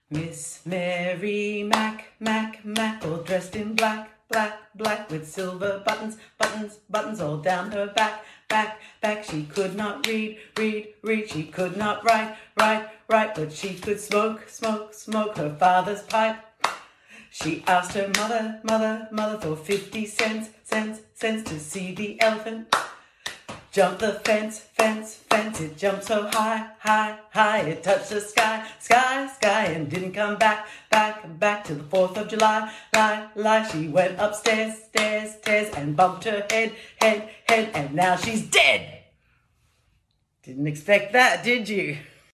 Miss Mary Mac, Mac, Mac, all dressed in black, black, black, with silver buttons, buttons, buttons all down her back, back, back. She could not read, read, read, she could not write, write, write, but she could smoke, smoke, smoke her father's pipe. She asked her mother, mother, mother for 50 cents, cents, cents to see the elephant jump the fence, fence, fence. It jumped so high, high, high. It touched the sky, sky, sky, and didn't come back, back, back to the 4th of July. Lie, lie. She went upstairs, stairs, stairs, and bumped her head, head, head, and now she's dead. Didn't expect that, did you?